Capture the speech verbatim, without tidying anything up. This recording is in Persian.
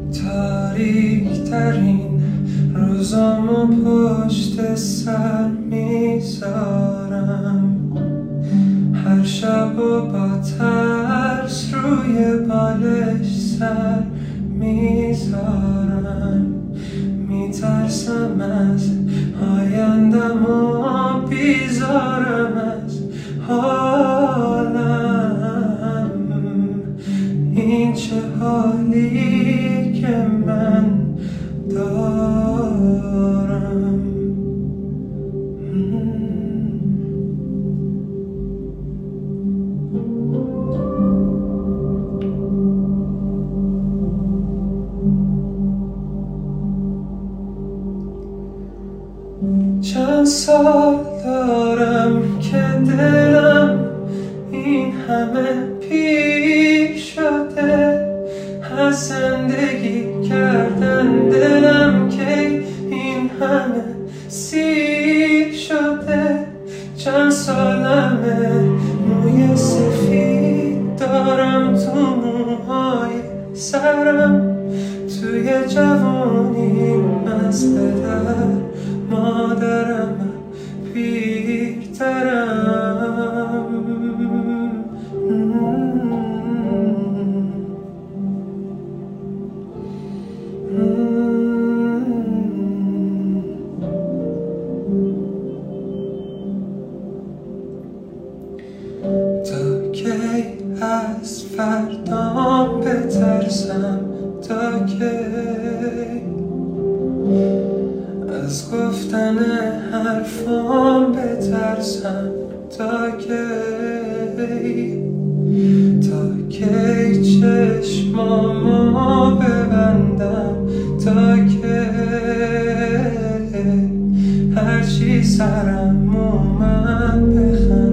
تاریک ترین روزامو پشت سر میذارم، هر شب و با ترس روی بالش سر میذارم. میترسم از آیندم و بیزارم از حالم. این چه حالی که من دارم. چند سال دارم که دلم این همه پیر شده، از زندگی کردن دلم که این همه سیر شده. چند سالمه موی سفید دارم تو موهای سرم، توی جوانیم از پدر مادرم پیرترم. تا کی از فردام بترسم؟ تا کی از گفتن حرفام بترسم؟ تا کی تا کی چشمامو ببندم؟ تا کی هرچی سرم اومد بخندم؟